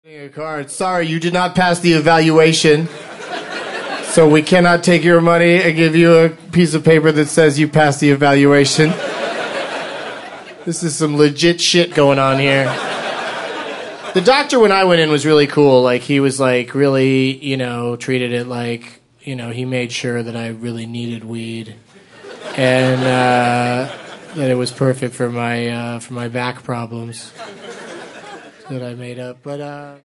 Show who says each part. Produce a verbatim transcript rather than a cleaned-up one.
Speaker 1: A card. Sorry, you did not pass the evaluation. So we cannot take your money and give you a piece of paper that says you passed the evaluation. This is some legit shit going on here. The doctor, when I went in, was really cool. Like, he was, like, really, you know, treated it like, you know, he made sure that I really needed weed. And, uh, that it was perfect for my, uh, for my back problems that I made up. But, uh...